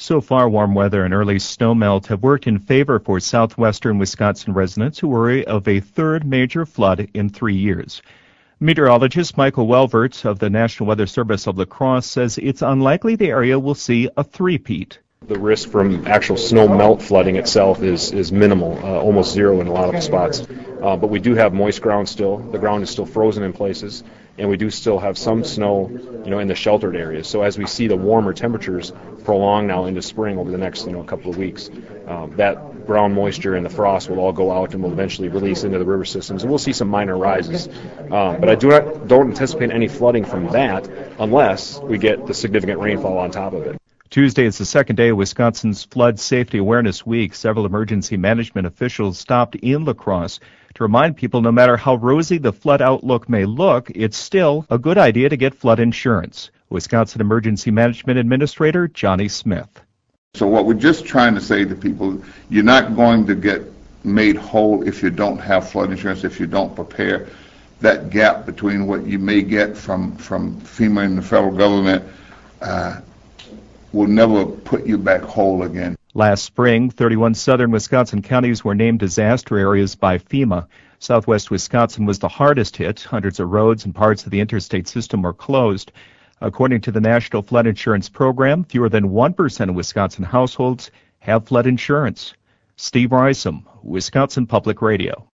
So far, warm weather and early snowmelt have worked in favor for southwestern Wisconsin residents who worry of a third major flood in 3 years. Meteorologist Michael Welvert of the National Weather Service of La Crosse says it's unlikely the area will see a three-peat. The risk from actual snow melt flooding itself is minimal, almost zero in a lot of the spots. But we do have moist ground still. The ground is still frozen in places, and we do still have some snow, in the sheltered areas. So as we see the warmer temperatures prolong now into spring over the next, couple of weeks, that ground moisture and the frost will all go out and will eventually release into the river systems, and we'll see some minor rises. But I don't anticipate any flooding from that unless we get the significant rainfall on top of it. Tuesday is the second day of Wisconsin's Flood Safety Awareness Week. Several emergency management officials stopped in La Crosse to remind people no matter how rosy the flood outlook may look, it's still a good idea to get flood insurance. Wisconsin Emergency Management Administrator Johnny Smith. So what we're just trying to say to people, you're not going to get made whole if you don't have flood insurance, if you don't prepare. That gap between what you may get from FEMA and the federal government will never put you back whole again. Last spring, 31 southern Wisconsin counties were named disaster areas by FEMA. Southwest Wisconsin was the hardest hit. Hundreds of roads and parts of the interstate system were closed. According to the National Flood Insurance Program, fewer than 1% of Wisconsin households have flood insurance. Steve Risom, Wisconsin Public Radio.